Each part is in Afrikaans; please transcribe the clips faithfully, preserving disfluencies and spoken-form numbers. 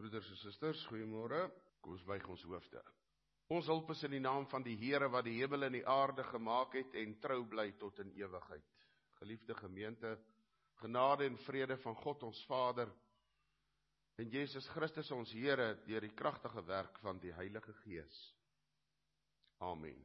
Broeders en susters, goeiemôre. Kom ons buig ons hoofde. Ons hulp is in die naam van die Here wat die hemel en die aarde gemaak het en trou bly tot in ewigheid. Geliefde gemeente, genade en vrede van God ons Vader en Jesus Christus ons Here deur die kragtige werk van die Heilige Gees. Amen.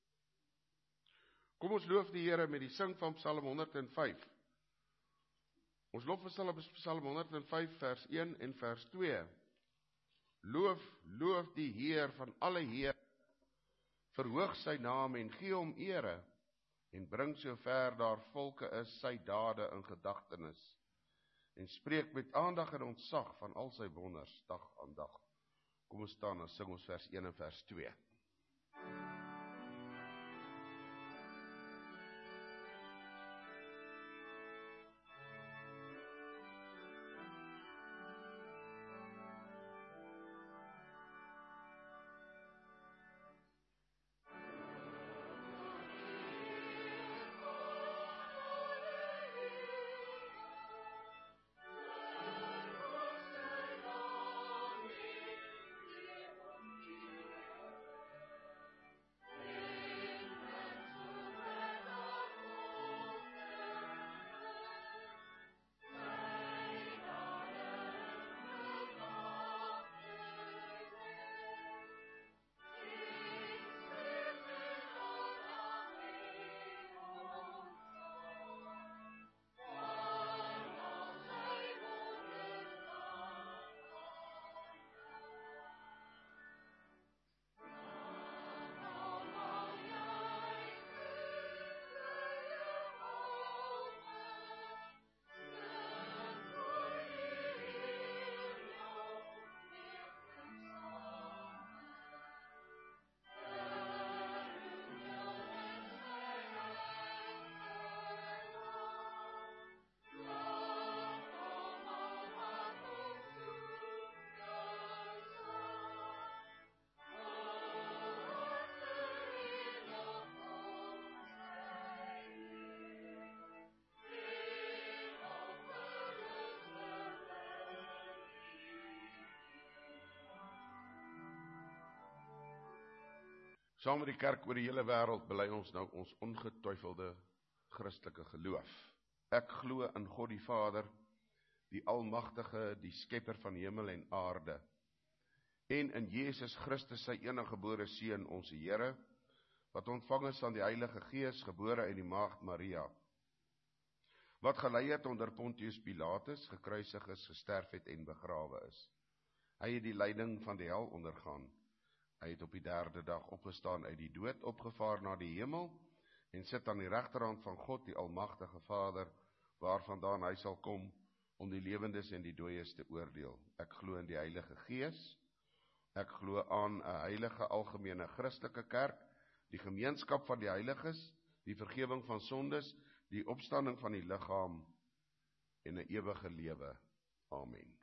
Kom ons loof die Here met die sing van Psalm honderd en vyf. Ons lof Psalm honderd en vyf vers een en vers twee. Loof, loof die Heer van alle Heer, verhoog sy naam en gee hom ere, en bring so ver daar volke is sy dade in gedagtenis, en spreek met aandag en ontzag van al sy wonders dag aan dag. Kom ons staan en sing ons vers een en vers twee. Saam met die kerk oor die hele wêreld bely ons nou ons ongetwyfelde Christelike geloof. Ek glo in God die Vader, die Almagtige, die Skepper van hemel en aarde, en in Jesus Christus sy eniggebore Seun, ons Here, wat ontvang is van die Heilige Gees, gebore uit die Maagd Maria, wat gelei het onder Pontius Pilatus, gekruisig is, gesterf het en begrawe is. Hy het die lyding van die hel ondergaan. Hy het op die derde dag opgestaan uit die dood, opgevaar na die hemel, en sit aan die regterhand van God, die Almagtige Vader, waarvandaan hy sal kom, om die lewendes en die dooies te oordeel. Ek glo in die Heilige Gees, ek glo aan 'n heilige algemene Christelike kerk, die gemeenskap van die heiliges, die vergifnis van sondes, die opstanding van die liggaam, en 'n ewige lewe. Amen.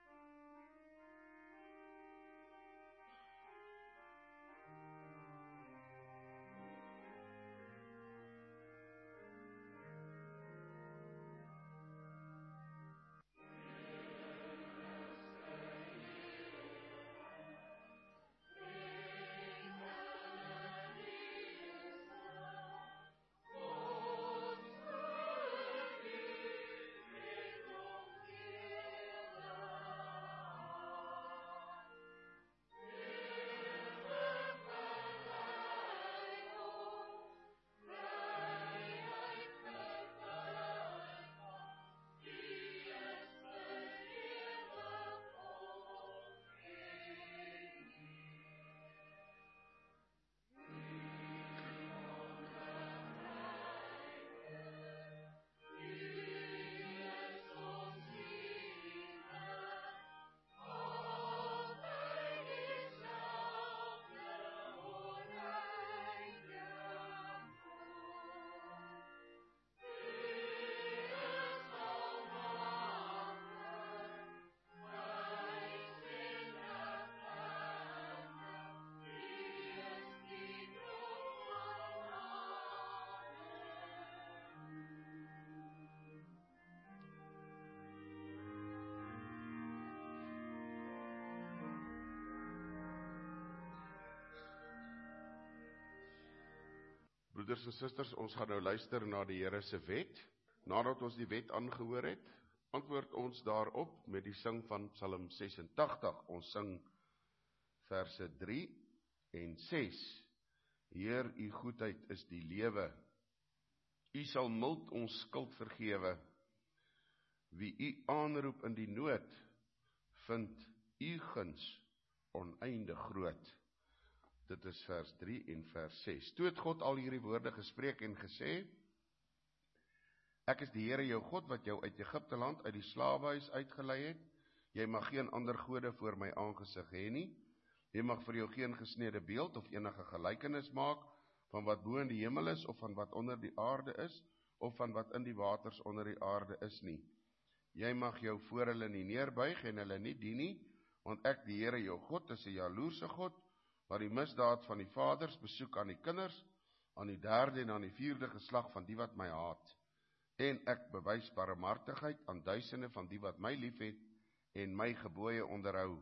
Broeders en susters, ons gaan nou luister na die Here se wet. Nadat ons die wet aangehoor het, antwoord ons daarop met die sing van Psalm sesentagtig. Ons sing verse drie en ses. Heer, u goedheid is die lewe. U sal mild ons skuld vergewe. Wie u aanroep in die nood, vind u guns oneindig groot. Dit is vers drie en vers ses. Toe het God al hierdie woorde gespreek en gesê, ek is die Here jou God, wat jou uit Egipte land, uit die slawehuis uitgelei het. Jy mag geen ander gode voor my aangesig hê nie. Jy mag vir jou geen gesnede beeld of enige gelykenis maak, van wat bo in die hemel is, of van wat onder die aarde is, of van wat in die waters onder die aarde is nie. Jy mag jou voor hulle nie neerbuig en hulle nie dien nie, want ek, die Here jou God, is 'n jaloerse God, wat die misdaad van die vaders besoek aan die kinders, aan die derde en aan die vierde geslag van die wat my haat. En ek bewys barmhartigheid aan duisende van die wat my liefhet en my gebooie onderhou.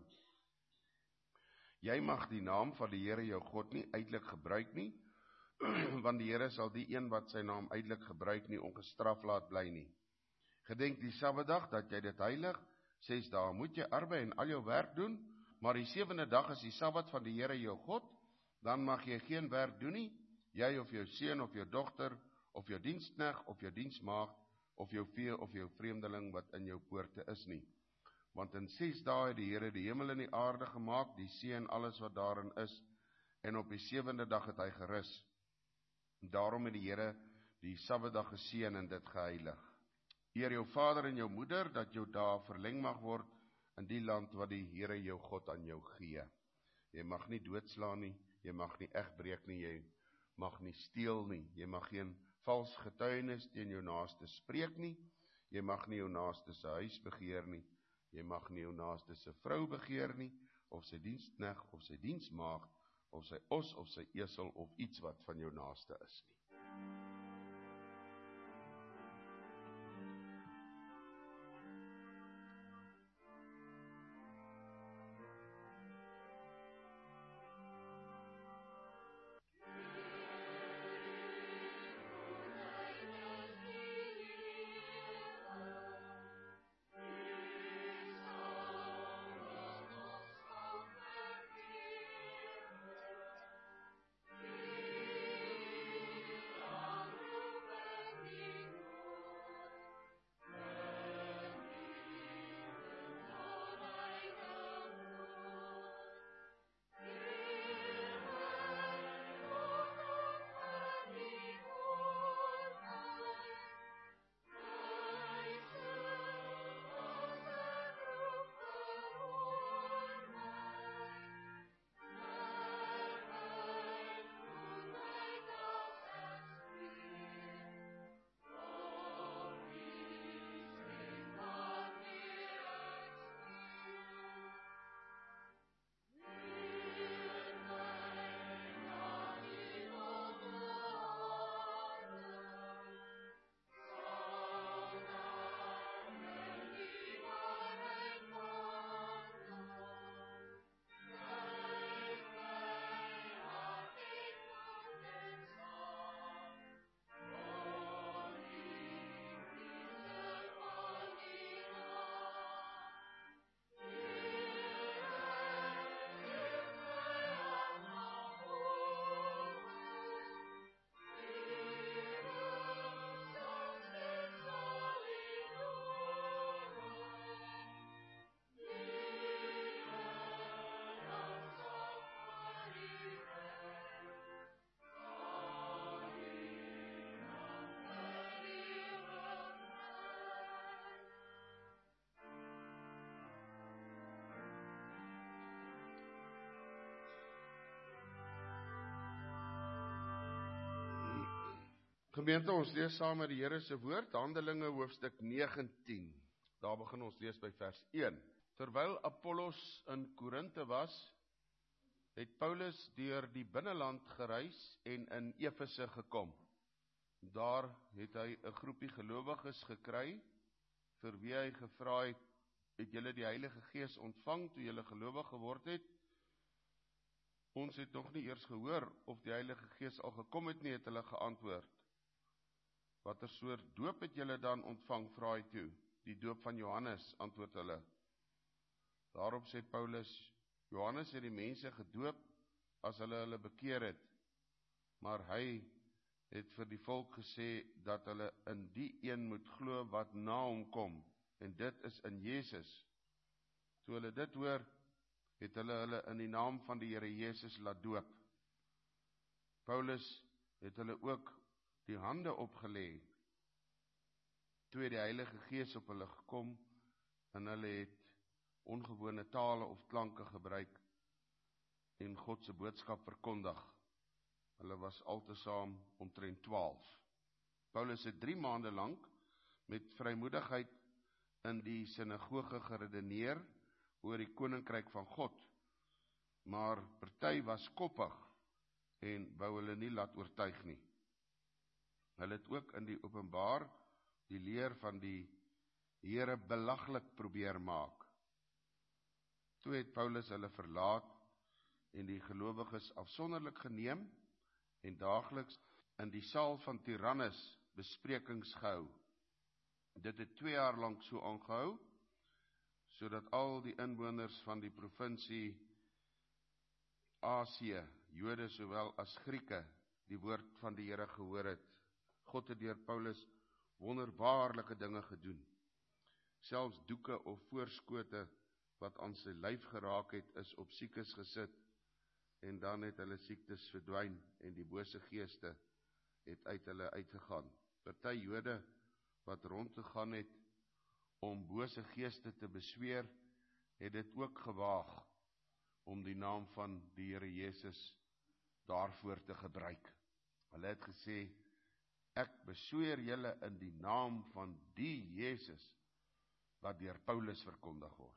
Jy mag die naam van die Here jou God nie uitelik gebruik nie, want die Here sal die een wat sy naam uitelik gebruik nie ongestraf laat bly nie. Gedenk die Sabbatdag dat jy dit heilig, ses dae moet jy arbei en al jou werk doen, maar die sewende dag is die Sabbat van die Here jou God, dan mag jy geen werk doen nie, jy of jou seun of jou dogter, of jou diensknegt, of jou diensmaagd, of jou vee, of jou vreemdeling wat in jou poorte is nie. Want in ses dae het die Here die hemel en die aarde gemaak, die see en alles wat daarin is, en op die sewende dag het hy gerus. Daarom het die Here die Sabbatdag geseën en dit geheilig. Eer jou vader en jou moeder, dat jou dae verleng mag word in die land wat die Here jou God aan jou gee. Jy mag nie doodslaan nie, jy mag nie egbreek nie, jy mag nie steel nie, jy mag geen vals getuienis teen jou naaste spreek nie, jy mag nie jou naaste se huis begeer nie, jy mag nie jou naaste se vrou begeer nie, of sy diensknegt, of sy diensmaagd, of sy os, of sy esel, of iets wat van jou naaste is nie. Gemeente, ons lees saam met die Here se woord, Handelinge hoofstuk negentien. Daar begin ons lees by vers een. Terwyl Apollos in Korinthe was, het Paulus deur die binneland gereis en in Efese gekom. Daar het hy 'n groepie gelowiges gekry, vir wie hy gevra het, het julle die Heilige Gees ontvang toe julle gelowig geword het? ons het nog nie eers gehoor of die Heilige Gees al gekom het nie, het hulle geantwoord. Watter soort doop het julle dan ontvang, vra hy toe? Die doop van Johannes, antwoord hulle. Daarop sê Paulus, Johannes het die mense gedoop as hulle hulle bekeer het, maar hy het vir die volk gesê dat hulle in die een moet glo wat na hom kom, en dit is in Jesus. Toe hulle dit hoor, het hulle hulle in die naam van die Here Jesus laat doop. Paulus het hulle ook die hande opgelê. Toe het die Heilige Gees op hulle gekom, en hulle het ongewone tale of klanke gebruik, en God se boodskap verkondig. Hulle was altesaam omtrent twaalf. Paulus het drie maande lank met vrymoedigheid in die sinagoge geredeneer oor die koninkryk van God, maar party was koppig en wou hulle nie laat oortuig nie. Hulle het ook in die openbaar die leer van die Here belaglik probeer maak. Toe het Paulus hulle verlaat en die gelowiges afsonderlik geneem en daagliks in die saal van Tyrannus besprekings gehou. Dit het twee jaar lank so aangehou, sodat al die inwoners van die provinsie Asië, Jode sowel as Grieke, die woord van die Here gehoor het. God het deur Paulus wonderbaarlike dinge gedoen. Selfs doeke of voorskote wat aan sy lyf geraak het, is op siekes gesit, en dan het hulle siektes verdwyn, en die bose geeste het uit hulle uitgegaan. Party Jode wat rondgegaan het om bose geeste te besweer, het dit ook gewaag om die naam van die Here Jesus daarvoor te gebruik. Hulle het gesê, ek besweer julle in die naam van die Jesus wat deur Paulus verkondig word.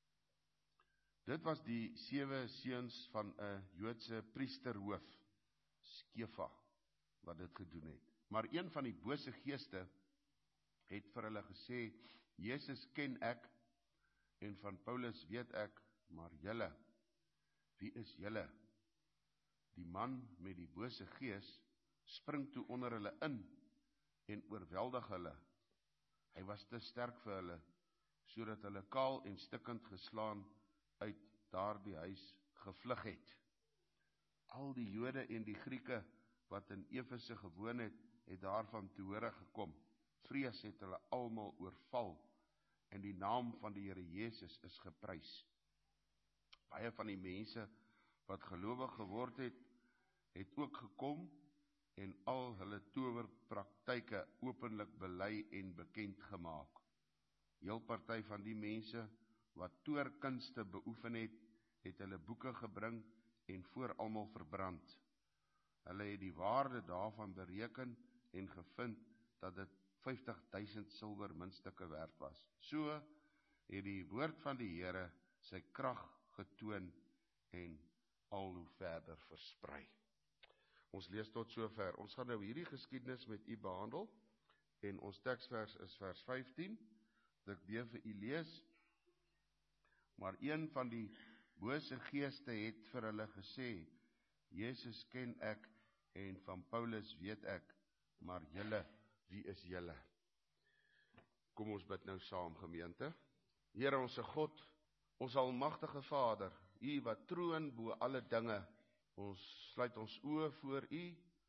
Dit was die sewe seuns van 'n Joodse priesterhoof, Skefa, wat dit gedoen het. Maar een van die bose geeste het vir hulle gesê, Jesus ken ek, en van Paulus weet ek, maar julle, wie is julle? Die man met die bose gees spring toe onder hulle in, en oorweldig hulle. Hy was te sterk vir hulle, sodat hulle kaal en stikkend geslaan uit daardie huis gevlug het. Al die Jode en die Grieke wat in Efese gewoon het, het daarvan te hore gekom. Vrees het hulle almal oorval, en die naam van die Here Jesus is geprys. Baie van die mense wat gelowig geword het, het ook gekom en al hulle towerpraktyke openlik bely en bekend gemaak. Heel party van die mense wat toorkunste beoefen het, het hulle boeke gebring en voor almal verbrand. Hulle het die waarde daarvan bereken en gevind dat dit vyftig duisend silwer muntstukke werd was. So het die woord van die Here sy krag getoon en al hoe verder versprei. Ons lees tot sover. Ons gaan nou hierdie geskiedenis met u behandel, en ons teksvers is vers vyftien, dat ek weer vir u lees. Maar een van die bose geeste het vir hulle gesê, Jesus ken ek, en van Paulus weet ek, maar julle, wie is julle? Kom ons bid nou saam, gemeente. Here onse God, ons almagtige Vader, u wat troon bo alle dinge, ons sluit ons oë voor u,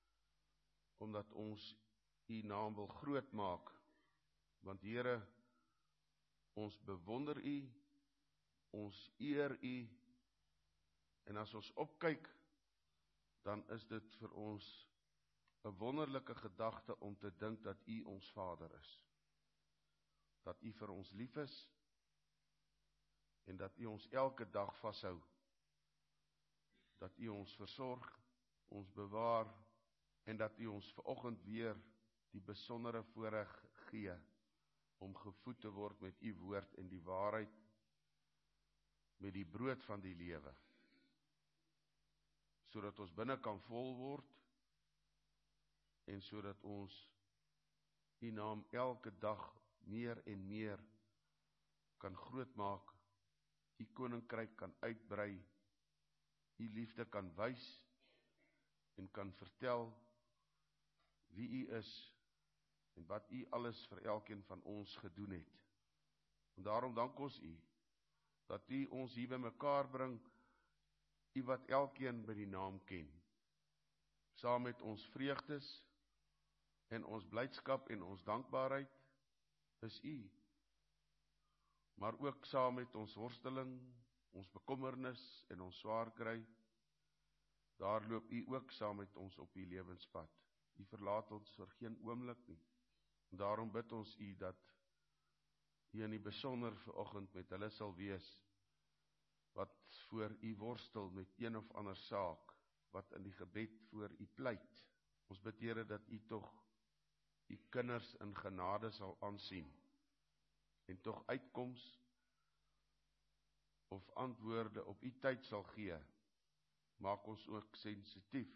omdat ons u naam wil groot maak, want Here, ons bewonder u, ons eer u, en as ons opkyk, dan is dit vir ons 'n wonderlike gedagte om te dink dat u ons Vader is, dat u vir ons lief is, en dat u ons elke dag vashou, dat u ons versorg, ons bewaar, en dat u ons vanoggend weer die besondere voorreg gee, om gevoed te word met u woord en die waarheid, met die brood van die lewe, sodat ons binne kan vol word, en sodat ons u naam elke dag meer en meer kan groot maak, u koninkryk kan uitbrei, u liefde kan wys en kan vertel wie u is en wat u alles vir elkeen van ons gedoen het. En daarom dank ons u, dat u ons hier by mekaar bring, u wat elkeen by die naam ken, saam met ons vreugdes en ons blydskap en ons dankbaarheid is u, maar ook saam met ons worsteling, ons bekommernis en ons swaar kry, daar loop u ook saam met ons op die lewenspad. U verlaat ons vir geen oomblik nie. En daarom bid ons u dat u in die besonder vanoggend met hulle sal wees, wat voor u worstel met een of ander saak, wat in die gebed voor u pleit. Ons bid, Here, dat u tog u kinders in genade sal aansien, en tog uitkoms of antwoorde op u tyd sal gee. Maak ons ook sensitief,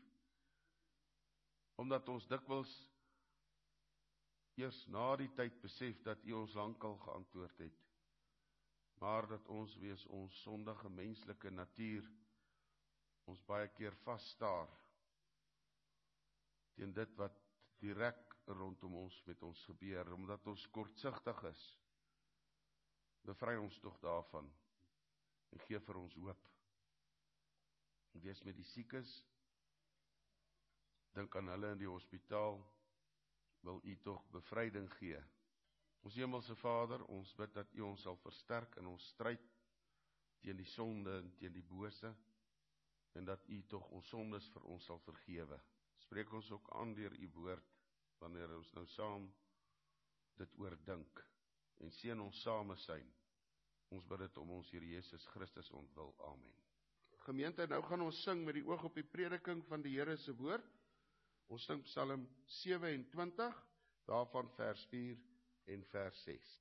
omdat ons dikwels eers na die tyd besef dat u ons lankal geantwoord het, maar dat ons wees ons sondige menslike natuur ons baie keer vasstaar teen dit wat direk rondom ons met ons gebeur, omdat ons kortsigtig is. Bevry ons tog daarvan en gee vir ons hoop. Wees met die siekes, dink aan hulle in die hospitaal, wil u tog bevryding gee. Ons hemelse Vader, ons bid dat u ons sal versterk in ons stryd teen die sonde en teen die bose, en dat u tog ons sondes vir ons sal vergewe. Spreek ons ook aan deur u woord, wanneer ons nou saam dit oordink, en seën ons samesyn. Ons bid dit om ons Here Jesus Christus ontwil. Amen. Gemeente, nou gaan ons sing met die oog op die prediking van die Here se woord. Ons sing Psalm sewe-en-twintig, daarvan vers vier en vers ses.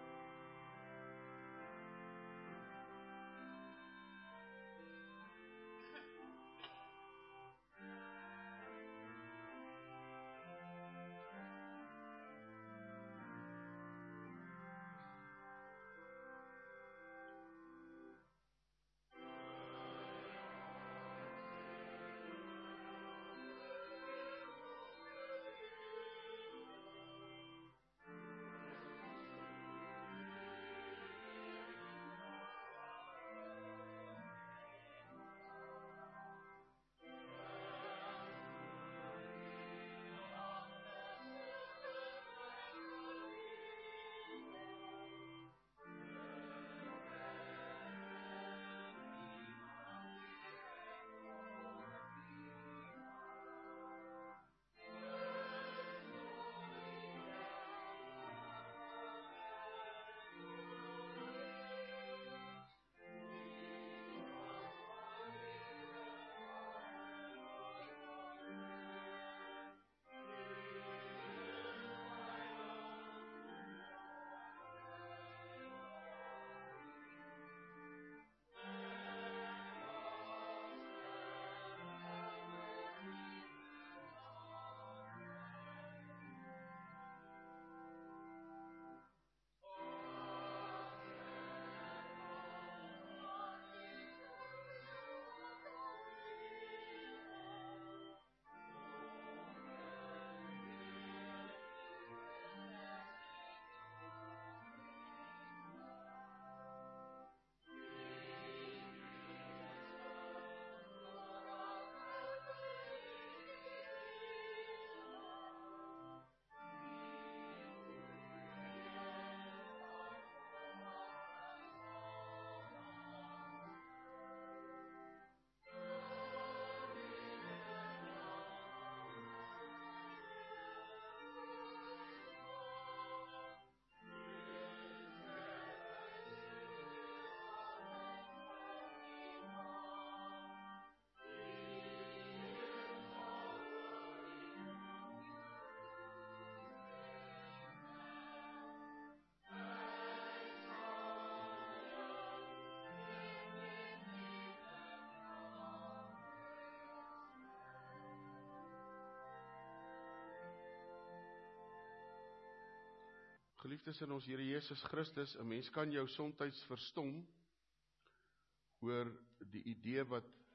Geliefdes in ons Here Jesus Christus, 'n mens kan jou somtyds verstom oor die idee wat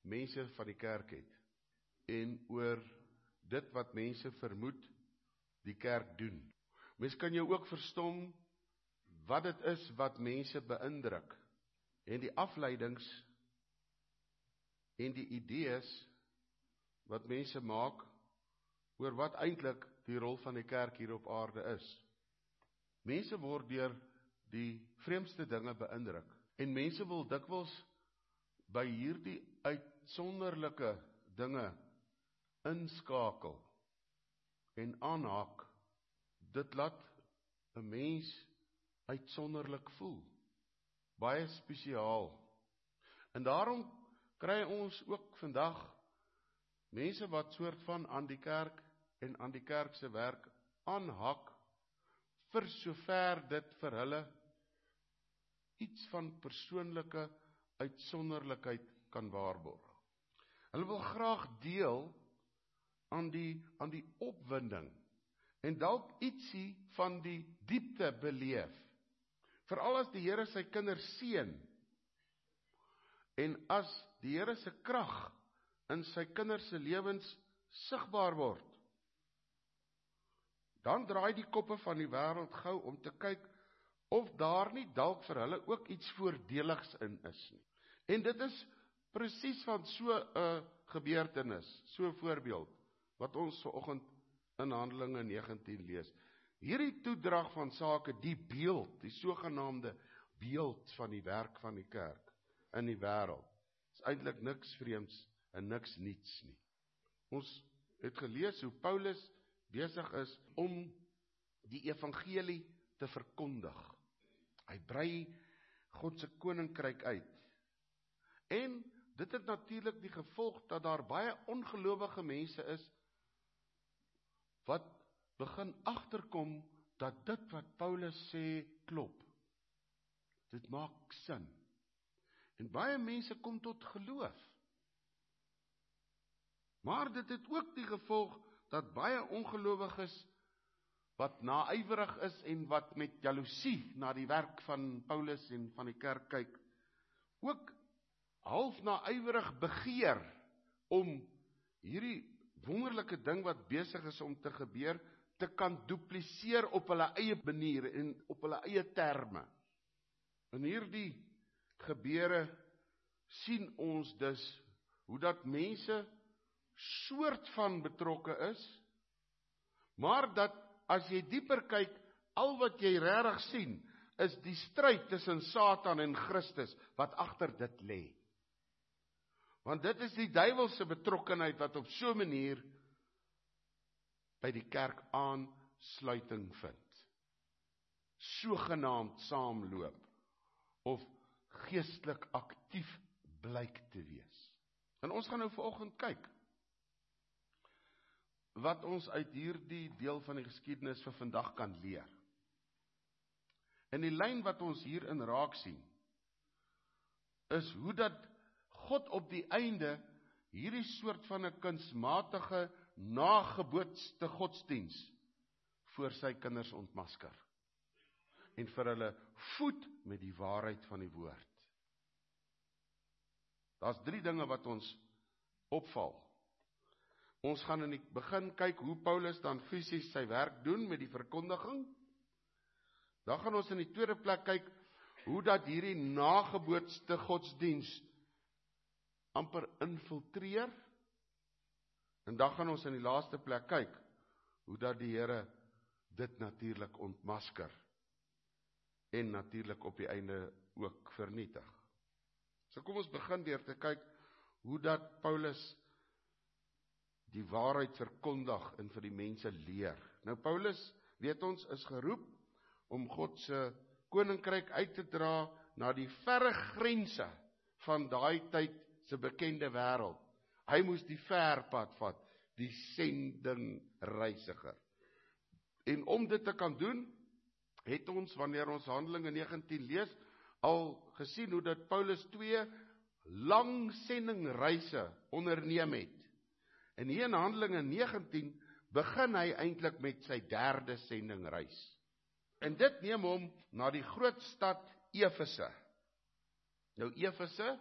mense van die kerk het, en oor dit wat mense vermoed die kerk doen. Mens kan jou ook verstom wat dit is wat mense beïndruk, en die afleidings en die idees wat mense maak oor wat eintlik die rol van die kerk hier op aarde is. Mense word deur die vreemdste dinge beïndruk, en mense wil dikwels by hierdie uitsonderlike dinge inskakel en aanhaak. Dit laat 'n mens uitsonderlik voel, baie spesiaal. En daarom kry ons ook vandag mense wat soort van aan die kerk en aan die kerk se werk aanhak, vir sover dit vir hulle iets van persoonlike uitsonderlikheid kan waarborg. Hulle wil graag deel aan die, aan die opwinding, en dalk ietsie van die diepte beleef, veral as die Here sy kinders seën, en as die Here se krag in sy kinders se lewens sigbaar word, dan draai die koppe van die wêreld gou om te kyk of daar nie dalk vir hulle ook iets voordeligs in is nie. En dit is presies van so 'n gebeurtenis, so 'n voorbeeld, wat ons vanoggend in Handelinge negentien lees. Hierdie toedrag van sake, die beeld, die sogenaamde beeld van die werk van die kerk in die wêreld, is eintlik niks vreemds en niks niets nie. Ons het gelees hoe Paulus besig is om die evangelie te verkondig. Hy brei God se koninkryk uit. En dit het natuurlik die gevolg dat daar baie ongelowige mense is wat begin agterkom dat dit wat Paulus sê klop. Dit maak sin. En baie mense kom tot geloof. Maar dit het ook die gevolg dat baie ongelowiges wat naaiwerig is en wat met jaloesie na die werk van Paulus en van die kerk kyk, ook half naaiwerig begeer om hierdie wonderlike ding wat besig is om te gebeur, te kan dupliseer op hulle eie manier en op hulle eie terme. In hierdie gebeure sien ons dus hoe dat mense soort van betrokke is, maar dat as jy dieper kyk, al wat jy regtig sien, is die stryd tussen Satan en Christus, wat agter dit lê. Want dit is die duiwelse betrokkenheid wat op so 'n manier by die kerk aansluiting vind. Sogenaamd saamloop, of geestelik aktief blyk te wees. En ons gaan nou vanoggend kyk, wat ons uit hierdie deel van die geskiedenis vir vandag kan leer. En die lyn wat ons hierin raak sien, is hoe dat God op die einde hierdie soort van 'n kunsmatige nagebootste godsdiens voor sy kinders ontmasker. En vir hulle voed met die waarheid van die woord. Daar's drie dinge wat ons opval. Ons gaan in die begin kyk hoe Paulus dan fisies sy werk doen met die verkondiging. Dan gaan ons in die tweede plek kyk hoe dat hierdie nagebootste godsdiens amper infiltreer. En dan gaan ons in die laaste plek kyk hoe dat die Here dit natuurlik ontmasker en natuurlik op die einde ook vernietig. So kom ons begin deur te kyk hoe dat Paulus die waarheid verkondig en vir die mense leer. Nou Paulus, weet ons, is geroep om God se koninkryk uit te dra na die verre grense van daai tyd se bekende wêreld. Hy moes die ver pad vat, die sendingreisiger. En om dit te kan doen, het ons, wanneer ons Handelinge negentien lees, al gesien hoe dat Paulus twee lang sendingreise onderneem het. En hier in Handelinge negentien begin hy eintlik met sy derde sendingreis. En dit neem hom na die groot stad Efese. Nou Efese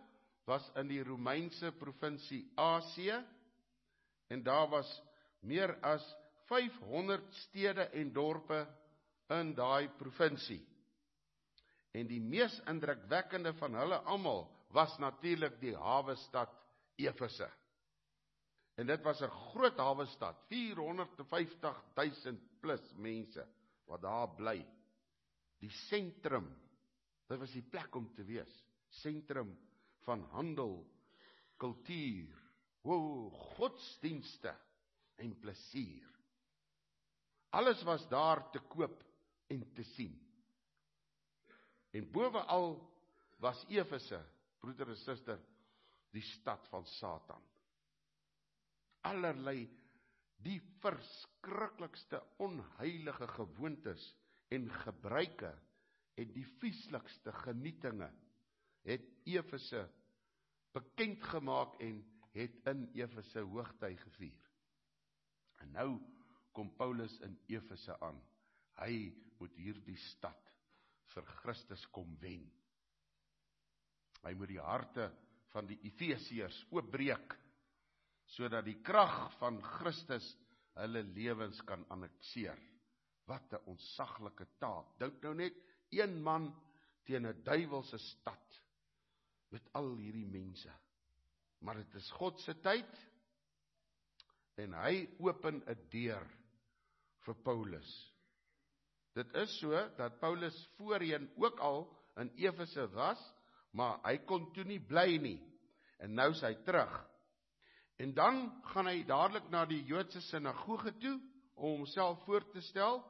was in die Romeinse provinsie Asië, en daar was meer as vyfhonderd stede en dorpe in daai provinsie. En die mees indrukwekkende van hulle almal was natuurlik die hawestad Efese. En dit was 'n groot hawestad, vierhonderdvyftig duisend plus mense wat daar bly. Die sentrum, dit was die plek om te wees, sentrum van handel, kultuur, wow, godsdienste en plesier. Alles was daar te koop en te sien. En bovenal was Efese, broeder en suster, die stad van Satan. Allerlei die verskriklikste onheilige gewoontes en gebruike en die vieslikste genietinge het Efese bekend gemaak en het in Efese hoogtyd gevier. En nou kom Paulus in Efese aan. Hy moet hierdie stad vir Christus kom wen. Hy moet die harte van die Efesiërs oopbreek, sodat die krag van Christus hulle lewens kan annekseer. Wat 'n ontsaglike taak. Dink nou net, een man teen 'n duiwelse stad, met al hierdie mense. Maar dit is God se tyd, en hy open 'n deur vir Paulus. Dit is so, dat Paulus voorheen ook al in Efese was, maar hy kon toe nie bly nie, en nou is hy terug. En dan gaan hy dadelik na die Joodse sinagoge toe, om homself voor te stel,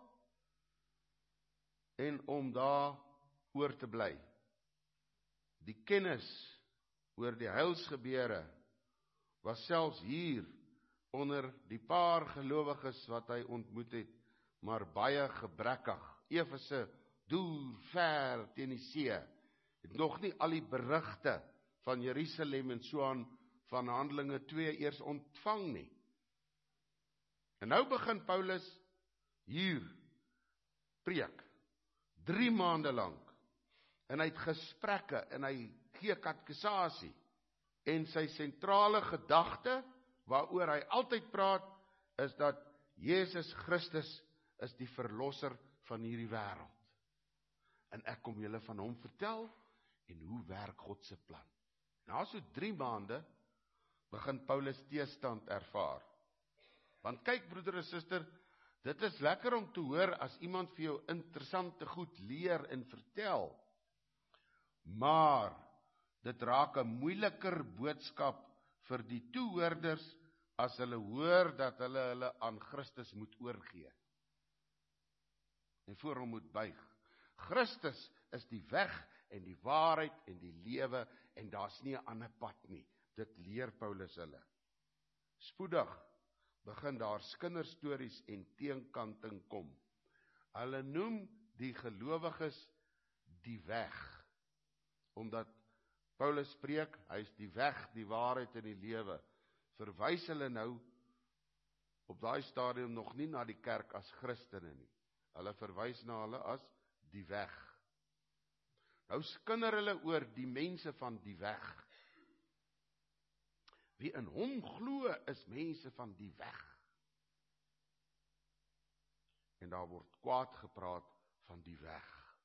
en om daar oor te bly. Die kennis oor die heilsgebeure was selfs hier, onder die paar gelowiges wat hy ontmoet het, maar baie gebrekkig. Efese deur ver teen die see, het nog nie al die berigte van Jerusalem en so aan van Handelinge twee eers ontvang nie. En nou begin Paulus hier preek, drie maande lank, en hy het gesprekke, en hy gee katekisasie, en sy sentrale gedagte, waaroor hy altyd praat, is dat Jesus Christus is die verlosser van hierdie wêreld. En ek kom julle van hom vertel, en hoe werk God se plan. Na so drie maande, begin Paulus teestand ervaar. Want kyk broeder en suster, dit is lekker om te hoor as iemand vir jou interessante goed leer en vertel. Maar dit raak 'n moeiliker boodskap vir die toehoorders as hulle hoor dat hulle hulle aan Christus moet oorgee. En voor hom moet buig. Christus is die weg en die waarheid en die lewe, en daar's nie 'n ander pad nie. Dit leer Paulus hulle. Spoedig begin daar kinderstories en teenkanting kom. Hulle noem die gelowiges die weg, omdat Paulus spreek, hy is die weg, die waarheid en die lewe. Verwys hulle nou op daai stadium nog nie na die kerk as Christene nie. Hulle verwys na hulle as die weg. Nou skinder hulle oor die mense van die weg. Wie in hom glo is mense van die weg. En daar word kwaad gepraat van die weg.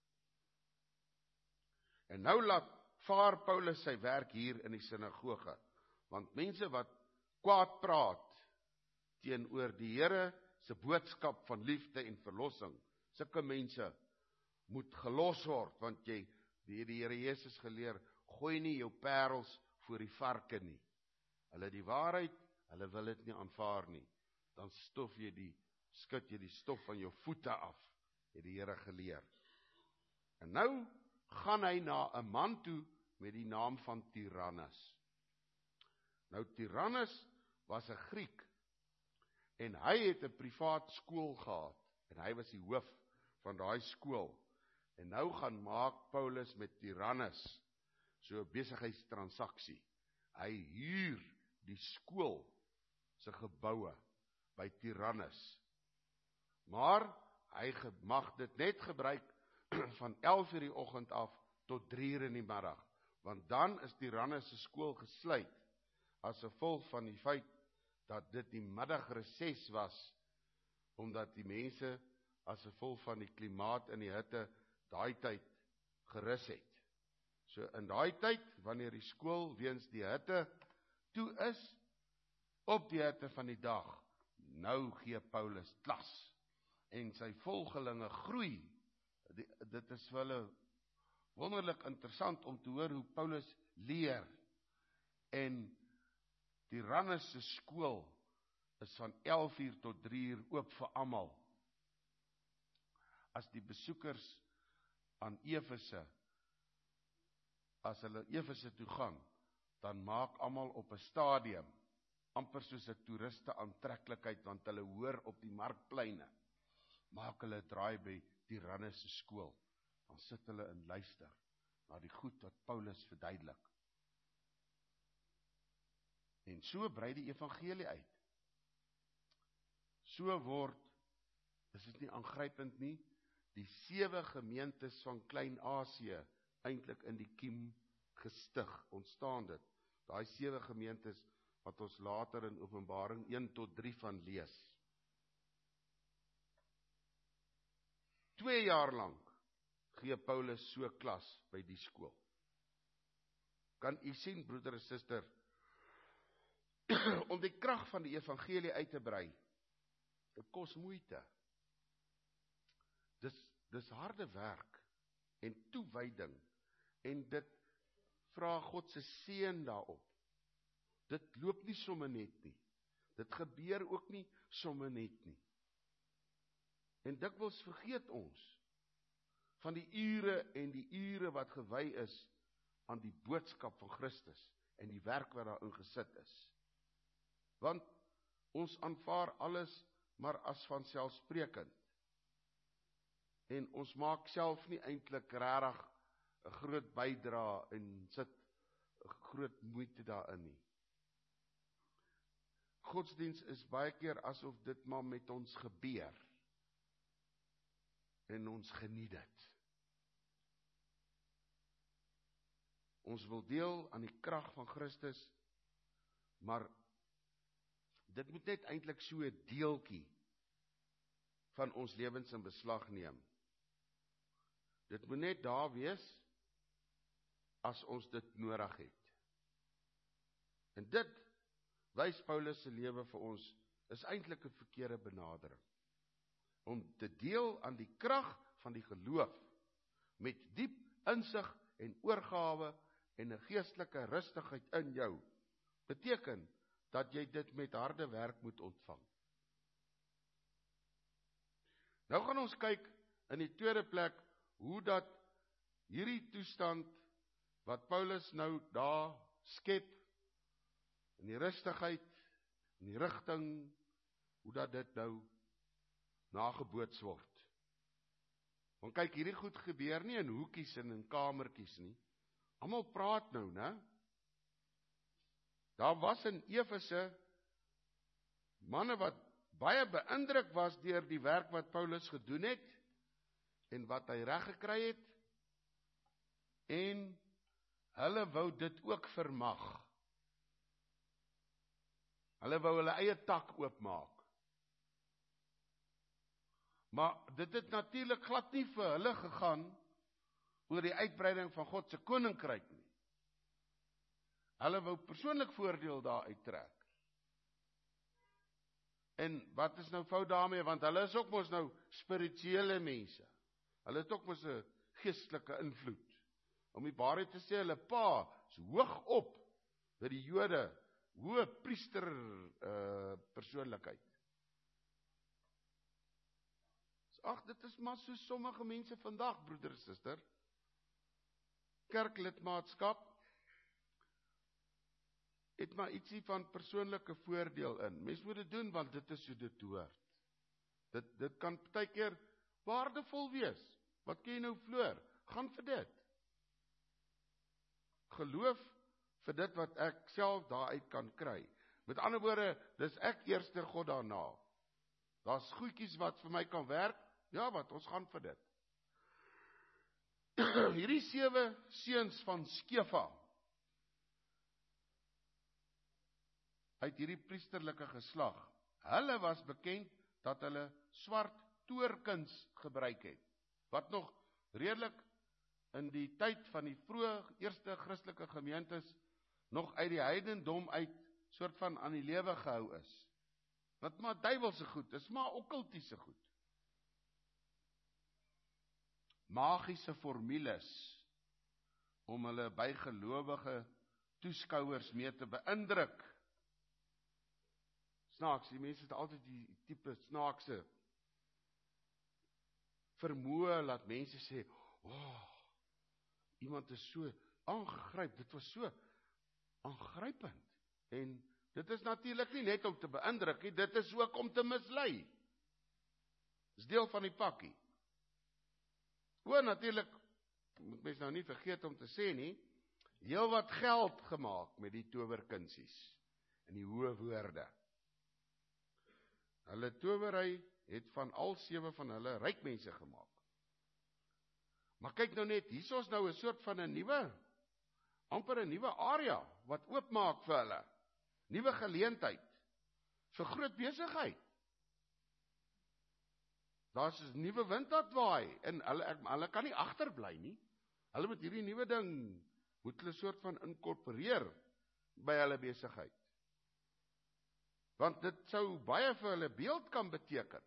En nou laat vaar Paulus sy werk hier in die sinagoge, want mense wat kwaad praat teenoor die Here se boodskap van liefde en verlossing, sulke mense moet gelos word, want jy, die Here Jesus geleer, gooi nie jou parels voor die varke nie. Hulle die waarheid, hulle wil dit nie aanvaar nie. Dan stof jy die, skud jy die stof van jou voete af, het die Here geleer. En nou gaan hy na 'n man toe met die naam van Tyrannus. Nou Tyrannus was 'n Griek, en hy het 'n privaat skool gehad, en hy was die hoof van daai skool. En nou gaan maak Paulus met Tyrannus so 'n besigheidstransaksie. Hy huur die skool se geboue by Tyrannus. Maar hy mag dit net gebruik van elf uur die oggend af tot drie uur in die middag. Want dan is die Rannes se skool gesluit, as gevolg van die feit, dat dit die middagreses was, omdat die mense, as gevolg van die klimaat en die hitte, daai tyd gerus het. So in daai tyd, wanneer die skool weens die hitte toe is, op die hitte van die dag, nou gee Paulus klas, en sy volgelinge groei. Dit is vir hulle wonderlik interessant om te hoor hoe Paulus leer, en die Rannes se skool is van elf uur tot drie uur oop vir almal. As die besoekers aan Efese, as hulle Efese toe gaan, dan maak almal op 'n stadium, amper soos 'n toeriste aantreklikheid, want hulle hoor op die markpleine, maak hulle draai by die Rannes se skool, dan sit hulle en luister na die goed wat Paulus verduidelik. En so brei die evangelie uit. So word, is dit nie aangrypend nie, die sewe gemeentes van Klein-Asië eintlik in die kiem gestig, ontstaan dit. Daai sewe gemeentes wat ons later in Openbaring een tot drie van lees. Twee jaar lank gee Paulus so klas by die skool. Kan u sien, broeder en suster, om die krag van die evangelie uit te brei, dit kos moeite. Dis, dis harde werk en toewyding, en dit vra God se seën daarop. Dit loop nie sommer net nie. Dit gebeur ook nie sommer net nie. En dikwels vergeet ons van die ure en die ure wat gewy is aan die boodskap van Christus en die werk wat daarin gesit is. Want ons aanvaar alles maar as vanselfsprekend. En ons maak self nie eintlik regtig 'n groot bydra en sit 'n groot moeite daarin nie. Godsdiens is baie keer asof dit maar met ons gebeur. En ons geniet dit. Ons wil deel aan die krag van Christus, maar dit moet net eintlik so 'n deeltjie van ons lewens in beslag neem. Dit moet net daar wees as ons dit nodig het. En dit wys Paulus se lewe vir ons is eintlik 'n verkeerde benadering. Om te deel aan die krag van die geloof met diep insig en oorgawe en 'n geestelike rustigheid in jou, beteken dat jy dit met harde werk moet ontvang. Nou gaan ons kyk in die tweede plek hoe dat hierdie toestand wat Paulus nou daar skep in die rustigheid, in die rigting, hoe dat dit nou nageboots word. Want kyk, hierdie goed gebeur nie in hoekies en in kamertjies nie. Almal praat nou, né? Daar was in Efese manne wat baie beïndruk was deur die werk wat Paulus gedoen het en wat hy reg gekry het, en hulle wou dit ook vermag. Hulle wou hulle eie tak oopmaak. Maar dit het natuurlik glad nie vir hulle gegaan oor die uitbreiding van God se koninkryk nie. Hulle wou persoonlik voordeel daar uittrek. En wat is nou fout daarmee? Want hulle is ook mos nou spirituele mense. Hulle het ook mos 'n geestelike invloed. Om die waarheid te sê, hulle pa is hoog op by die Jode, hoë priester uh, persoonlikheid. Ag, dit is maar so sommige mense vandag, broeder en suster. Kerklidmaatskap het maar ietsie van persoonlike voordeel in. Mens moet dit doen, want dit is so dit hoort. Dit, dit kan partykeer waardevol wees. Wat kan jy nou vloer? Gaan vir dit. Geloof vir dit wat ek self daaruit kan kry. Met ander woorde, dis ek eerste God daarna. Daar's goedjies wat vir my kan werk, ja wat, ons gaan vir dit. hierdie sewe seuns van Skefa, uit hierdie priesterlike geslag, hulle was bekend dat hulle swart toorkuns gebruik het, wat nog redelik in die tyd van die vroeë eerste Christelike gemeentes nog uit die heidendom uit soort van aan die lewe gehou is. Wat maar duiwelse goed, is maar okkultiese goed. Magiese formules om hulle bygelowige toeskouers mee te beïndruk. Snaaks, die mense het altyd die tipe snaakse vermoë laat mense sê, oh, iemand is so aangegryp, dit was so aangrypend. En dit is natuurlik nie net om te beïndruk nie, dit is ook om te mislei. Dis deel van die pakkie. O, natuurlik, moet mens nou nie vergeet om te sê nie, heel wat geld gemaak met die towerkunsies en die hoë woorde. Hulle towery het van al sewe van hulle ryk mense gemaak. Maar kyk nou net, hier is nou 'n soort van 'n nuwe, amper 'n nuwe area, wat oopmaak vir hulle. Nuwe geleentheid, vir groot besigheid. Daar's 'n nuwe wind wat waai, en hulle, hulle kan nie agterbly nie. Hulle moet hierdie nuwe ding, moet hulle soort van inkorporeer, by hulle besigheid. Want dit sou baie vir hulle beeld kan beteken.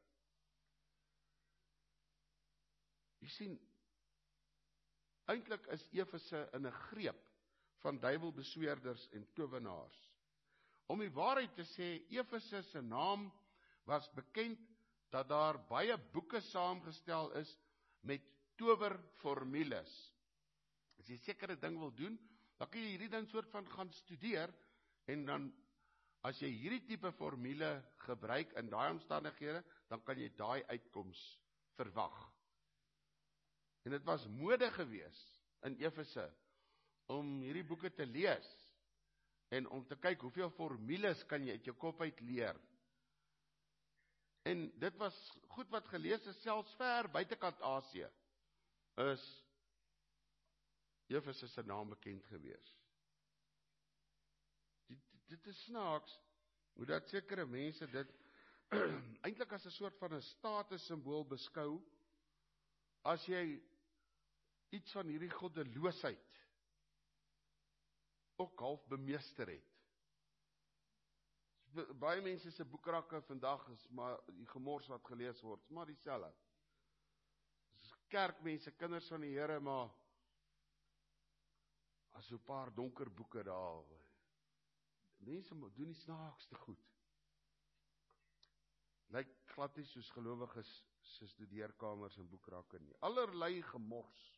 Jy sien, eintlik is Efese in 'n greep van duiwelbesweerders en towenaars. Om die waarheid te sê, Efese se naam was bekend dat daar baie boeke saamgestel is met towerformules. As jy sekere ding wil doen, dan kan jy hierdie ding soort van gaan studeer, en dan as jy hierdie tipe formule gebruik in daai omstandighede, dan kan jy daai uitkoms verwag. En dit was mode gewees in Efese om hierdie boeke te lees en om te kyk hoeveel formules kan jy uit jou kop uit leer. En dit was goed wat gelees is, selfs ver buitekant Asië is Efese se naam bekend gewees. Dit, dit is snaaks, hoe dat sekere mense dit eintlik as 'n soort van 'n statussymbool beskou, as jy iets van hierdie goddeloosheid ook half bemeester het. Baie mense se boekrakke vandag is maar die gemors wat gelees word, maar dieselfde. Kerkmense, kinders van die Here, maar as so 'n paar donker boeke daar. Mense doen die snaakste goed. Lyk glad nie soos gelowiges se studeerkamers en boekrakke nie. Allerlei gemors.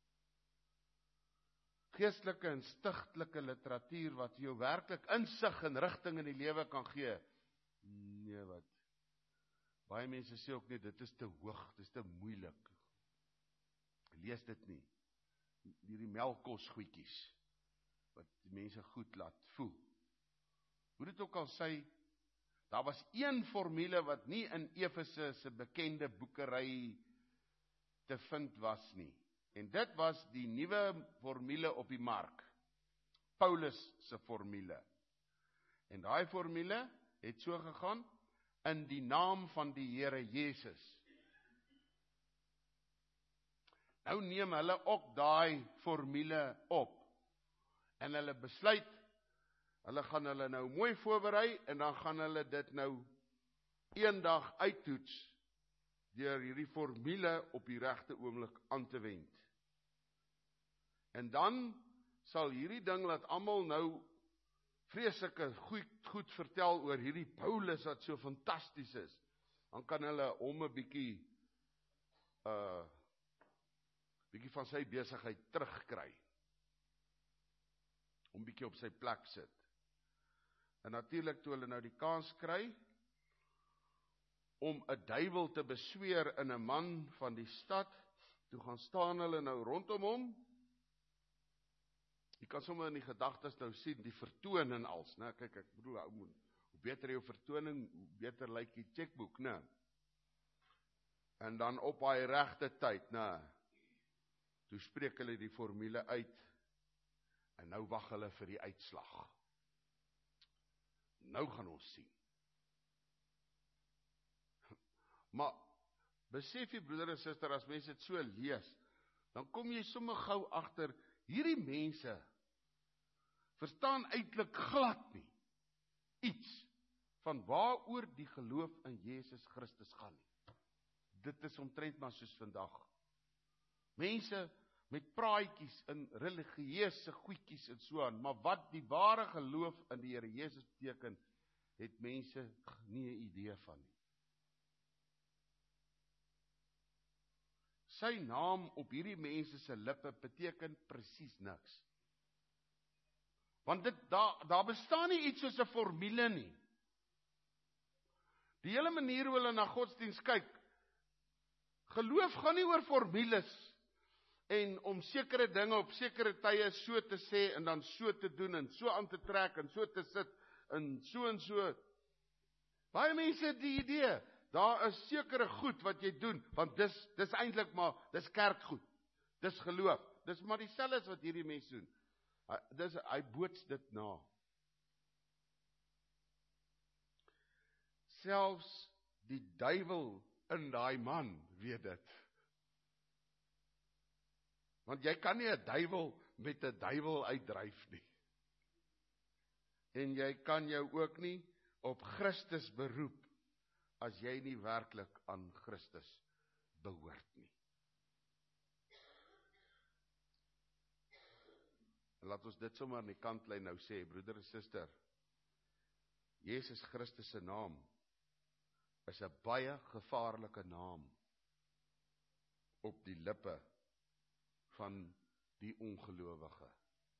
Geestelike en stigtelike literatuur wat jou werklik insig en rigting in die lewe kan gee. Nee, wat? Baie mense sê ook net, dit is te hoog, dit is te moeilik. Lees dit nie. Hierdie melkkosgoedjies, wat die mense goed laat voel. Hoe dit ook al sê, daar was een formule wat nie in Efese se bekende boekery te vind was nie. En dit was die nuwe formule op die mark. Paulus se formule. En daai formule het so gegaan, in die naam van die Here Jesus. Nou neem hulle ook daai formule op. En hulle besluit, hulle gaan hulle nou mooi voorberei, en dan gaan hulle dit nou eendag uittoets, deur hierdie formule op die regte oomblik aan te wend. En dan sal hierdie ding laat almal nou vreeslike goed, goed vertel oor hierdie Paulus wat so fantasties is. Dan kan hulle hom 'n bietjie uh bietjie van sy besigheid terugkry. Om bietjie op sy plek sit. En natuurlik toe hulle nou die kans kry om 'n duiwel te besweer in 'n man van die stad, toe gaan staan hulle nou rondom hom. Jy kan sommer in die gedagtes nou sien, die vertoon en als, né? Kyk, ek bedoel, hoe beter jou vertoning, hoe beter lyk die checkboek, né? En dan op hy regte tyd, né? toe spreek hulle die formule uit, en nou wag hulle vir die uitslag. Nou gaan ons sien. Maar, besef jy broeder en suster, as mense dit so lees, dan kom jy sommer gou agter, hierdie mense, verstaan eintlik glad nie, iets, van waaroor die geloof in Jesus Christus gaan nie. Dit is omtrent maar soos vandag. Mense met praatjies in religieuse goedjies en so aan, maar wat die ware geloof in die Here Jesus beteken, het mense nie 'n idee van nie. Sy naam op hierdie mense se lippe beteken presies niks. Want dit, daar, daar bestaan nie iets soos 'n formule nie. Die hele manier hoe hulle na godsdienst kyk, geloof gaan nie oor formules, en om sekere dinge op sekere tye so te sê, en dan so te doen, en so aan te trek, en so te sit, en so en so. Baie mense het die idee, daar is sekere goed wat jy doen, want dis, dis eintlik maar, dis kerkgoed, dis geloof, dis maar dieselfde as wat hierdie mense doen. Hy, dis, hy boots dit na. Selfs die duiwel in daai man weet dit. Want jy kan nie 'n duiwel met 'n duiwel uitdryf nie. En jy kan jou ook nie op Christus beroep, as jy nie werklik aan Christus behoort nie. En laat ons dit sommer aan die kantlyn nou sê, broeder en suster, Jesus Christus se naam is 'n baie gevaarlike naam op die lippe van die ongelowige.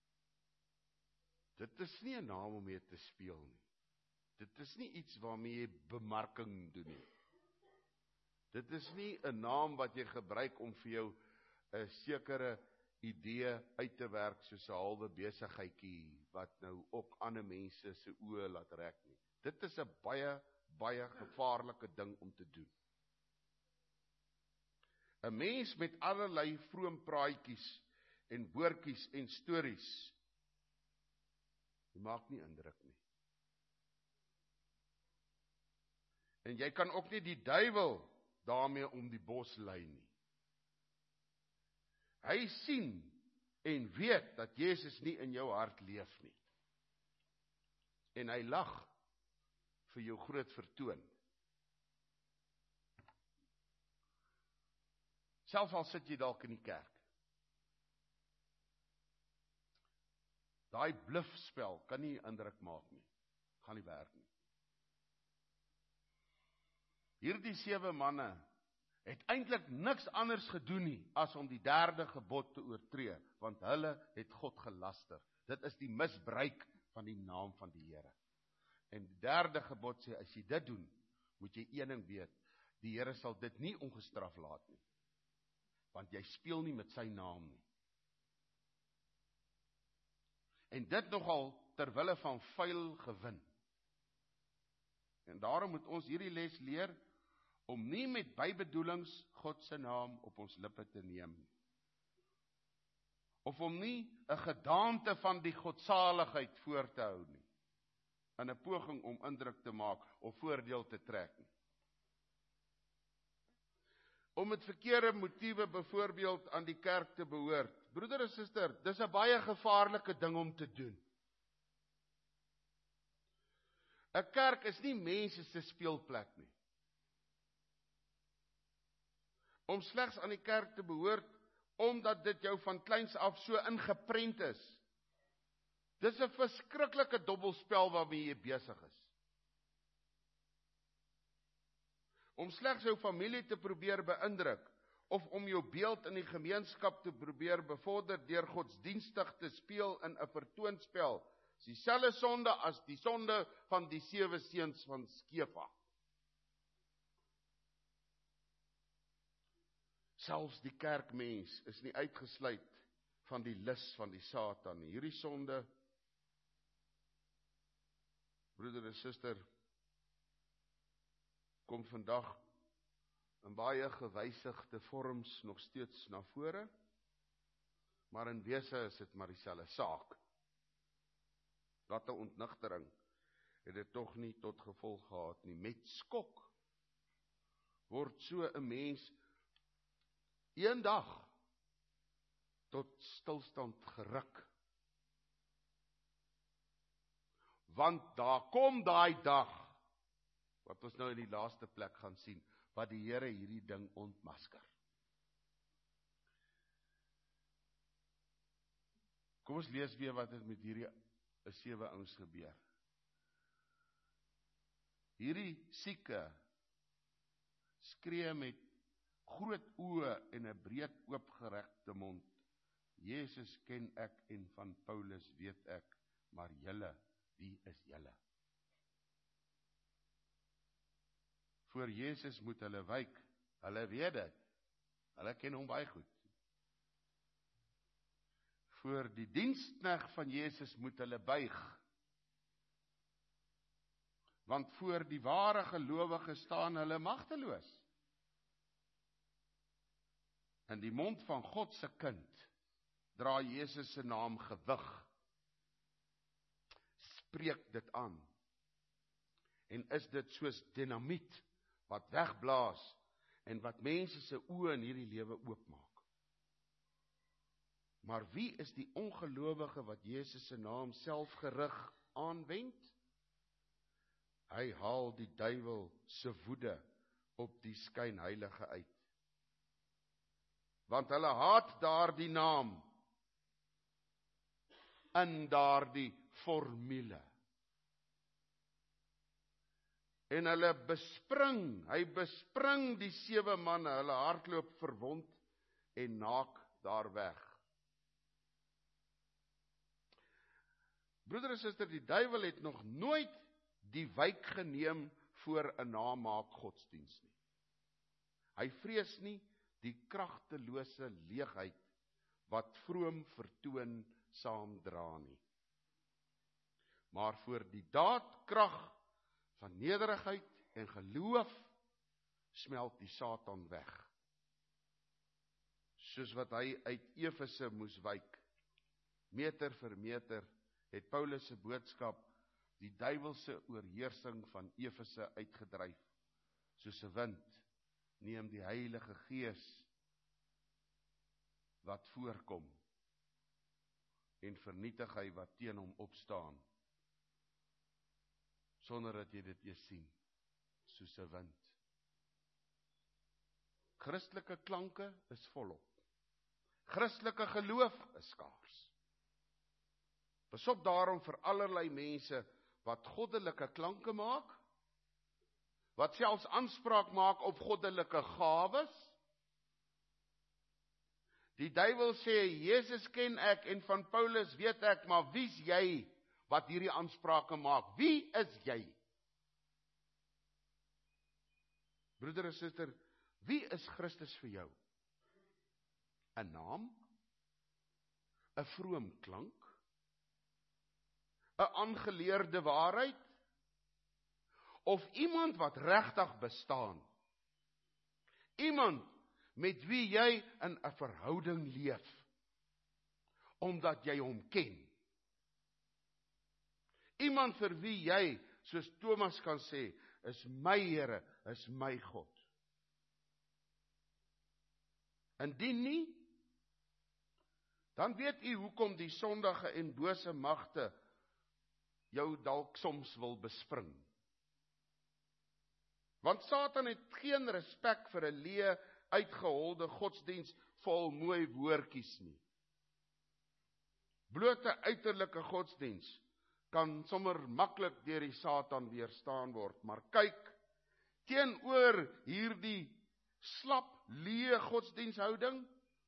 Dit is nie 'n naam om mee te speel nie. Dit is nie iets waarmee jy bemarking doen nie. Dit is nie 'n naam wat jy gebruik om vir jou 'n sekere idee uit te werk, soos 'n halwe besigheidjie, wat nou ook ander mense se oë laat rek nie. Dit is 'n baie, baie gevaarlike ding om te doen. 'n Mens met allerlei vroom praatjies en woordjies en stories, die maak nie indruk nie. En jy kan ook nie die duiwel daarmee om die bos lei nie. Hy sien en weet dat Jesus nie in jou hart leef nie. En hy lag vir jou groot vertoon. Selfs al sit jy dalk in die kerk. Daai blufspel kan nie indruk maak nie. Gaan nie werk nie. Hierdie sewe manne het eintlik niks anders gedoen nie as om die derde gebod te oortree, want hulle het God gelaster. Dit is die misbruik van die naam van die Here. En die derde gebod sê, as jy dit doen, moet jy een ding weet, die Here sal dit nie ongestraf laat nie, want jy speel nie met sy naam nie. En dit nogal terwille van vuil gewin. En daarom moet ons hierdie les leer, om nie met bybedoelings God se naam op ons lippe te neem, of om nie 'n gedaante van die godsaligheid voor te hou nie, in 'n poging om indruk te maak, of voordeel te trek nie. Om met verkeerde motiewe byvoorbeeld aan die kerk te behoort, broeder en suster, dis 'n baie gevaarlike ding om te doen. 'n Kerk is nie mense se speelplek nie. Om slegs aan die kerk te behoort, omdat dit jou van kleins af so ingeprent is. Dis 'n verskriklike dobbelspel waarmee jy besig is. Om slegs jou familie te probeer beïndruk, of om jou beeld in die gemeenskap te probeer bevorder deur godsdienstig te speel in 'n vertoonspel, is dieselfde sonde as die sonde van die sewe seuns van Skefa. Selfs die kerkmens is nie uitgesluit van die lus van die Satan. Hierdie sonde, broeder en suster, kom vandag in baie gewysigde vorms nog steeds na vore. maar in wese is dit maar dieselfde saak. Wat 'n ontnigtering het dit tog nie tot gevolg gehad nie. Met skok word so 'n mens eendag tot stilstand geruk. Want daar kom daai dag, wat ons nou in die laaste plek gaan sien, wat die Here hierdie ding ontmasker. Kom ons lees weer wat het met hierdie sewe ouens gebeur. Hierdie sieke skree met groot oë en 'n breed oopgerekte mond. Jesus ken ek en van Paulus weet ek, maar julle, wie is julle? Voor Jesus moet hulle wyk, hulle weet dit, hulle ken hom baie goed. Voor die diensknegt van Jesus moet hulle buig, want voor die ware gelowige staan hulle magteloos. In die mond van God se kind dra Jesus se naam gewig. Spreek dit aan. En is dit soos dinamiet wat wegblaas en wat mense se oë in hierdie lewe oopmaak. Maar wie is die ongelowige wat Jesus se naam selfgerig aanwend? Hy haal die duiwel se woede op die skynheilige uit. Want hulle haat daardie naam in daardie formule. En hulle bespring, hy bespring die sewe manne, hulle hardloop verwond en naak daar weg. Broeder en suster, die duiwel het nog nooit die wyk geneem voor 'n namaak godsdiens nie. Hy vrees nie die kragtelose leegheid wat vroom vertoon saamdra nie. Maar voor die daadkrag van nederigheid en geloof smelt die Satan weg. Soos wat hy uit Efese moes wyk. Meter vir meter het Paulus se boodskap die duiwelse oorheersing van Efese uitgedryf. Soos 'n wind neem die Heilige Gees wat voorkom en vernietig hy wat teen hom opstaan, sonder dat jy dit eers sien, soos 'n wind. Christelike klanke is volop. Christelike geloof is skaars. Pas op daarom vir allerlei mense wat goddelike klanke maak, wat selfs aanspraak maak op goddelike gawes. Die duiwel sê, Jesus ken ek en van Paulus weet ek, maar wie's jy wat hierdie aansprake maak? Wie is jy? Broeder en suster, wie is Christus vir jou? 'n naam? 'n vroom klank? 'n aangeleerde waarheid? Of iemand wat regtig bestaan? Iemand met wie jy in 'n verhouding leef, omdat jy hom ken. Iemand vir wie jy, soos Thomas kan sê, is my Here, is my God. Indien nie, dan weet u hoekom die sondige en bose magte jou dalk soms wil bespring. Want Satan het geen respek vir 'n leë, uitgeholde godsdiens vol mooi woordjies nie. Blote uiterlike godsdiens kan sommer maklik deur die Satan weerstaan word, maar kyk, teenoor hierdie slap, leë godsdienshouding,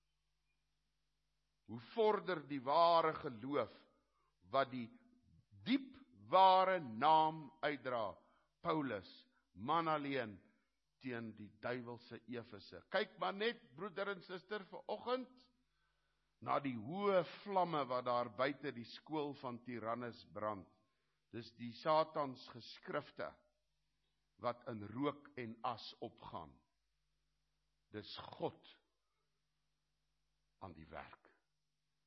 hoe vorder die ware geloof, wat die diep ware naam uitdra, Paulus, man alleen, teen die duiwelse Efese. Kyk maar net, broeder en suster, vanoggend, na die hoë vlamme wat daar buite die skool van Tyrannus brand. Dis die Satans geskrifte, wat in rook en as opgaan. Dis God aan die werk.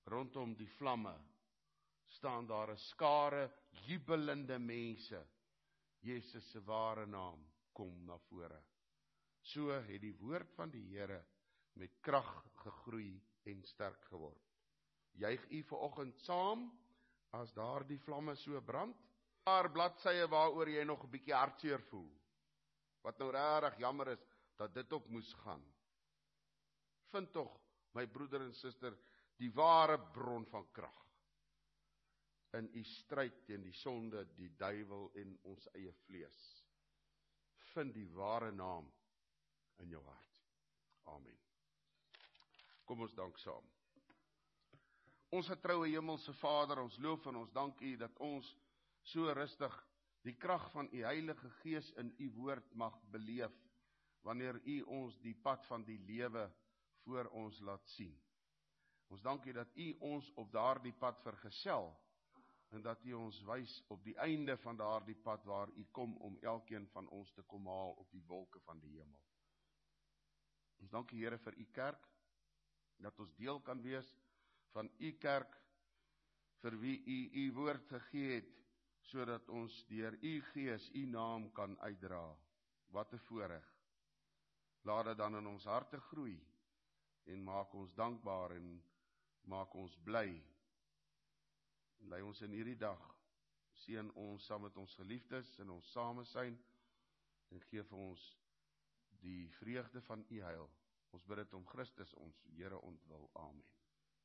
rondom die vlamme, staan daar 'n skare jubelende mense. Jesus se ware naam kom na vore. So het die woord van die Here met krag gegroei en sterk geword. Juig u vanoggend saam, as daar die vlamme so brand? Paar bladsye waaroor jy nog 'n bietjie hartseer voel. Wat nou regtig jammer is, dat dit ook moes gaan. Vind tog, my broeder en suster, die ware bron van krag. In u stryd teen die sonde, die duiwel en ons eie vlees. Vind die ware naam in jou hart. Amen. Kom ons dank saam. Ons getroue hemelse Vader, ons loof en ons dank u dat ons so rustig die krag van u Heilige Gees in u woord mag beleef, wanneer u ons die pad van die lewe voor ons laat sien. Ons dank u dat u ons op daardie pad vergesel, en dat u ons wys op die einde van daardie pad waar u kom om elkeen van ons te kom haal op die wolke van die hemel. Ons dank u Here vir u kerk, dat ons deel kan wees van u kerk, vir wie u u woord gegee het, sodat ons deur u Gees u naam kan uitdra. Wat 'n voorreg. Laat dit dan in ons harte groei, en maak ons dankbaar, en maak ons bly. Lei ons in hierdie dag, seën ons saam met ons geliefdes, in ons samesyn, en gee vir ons die vreugde van u heil. Ons bid dit om Christus, ons Here ontwil. Amen.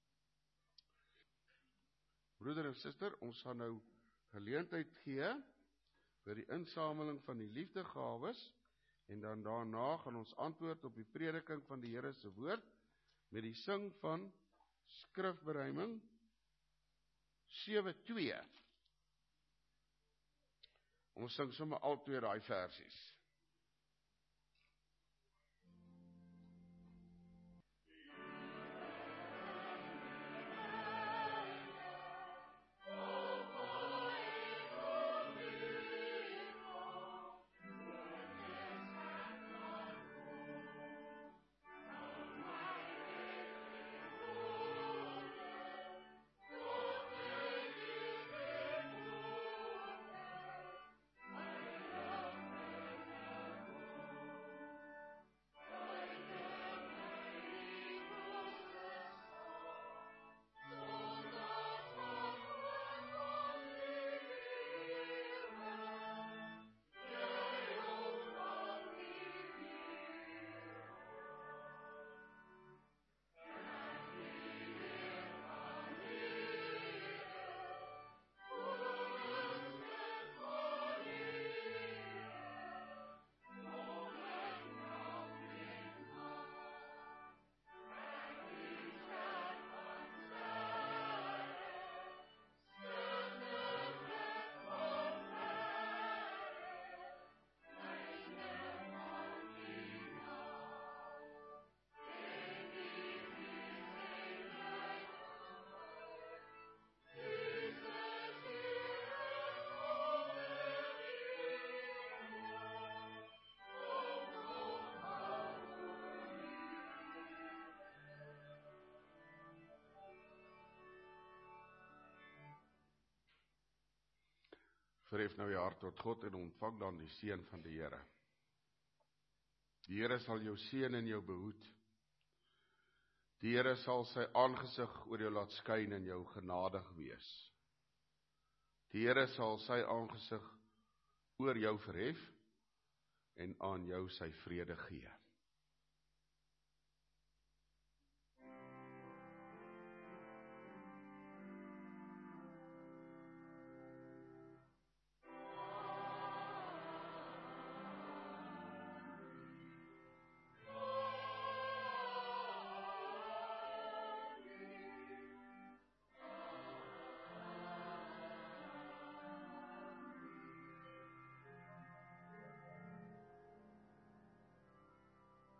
Broeder en suster, ons gaan nou geleentheid gee vir die insameling van die liefdegawes, en dan daarna gaan ons antwoord op die prediking van die Here se woord, met die sing van skrifberuiming sewe twee. Ons sing sommer al twee daai versies. Verhef nou jou hart tot God en ontvang dan die seën van die Here. Die Here sal jou seën en jou behoed. Die Here sal sy aangesig oor jou laat skyn en jou genadig wees. Die Here sal sy aangesig oor jou verhef en aan jou sy vrede gee.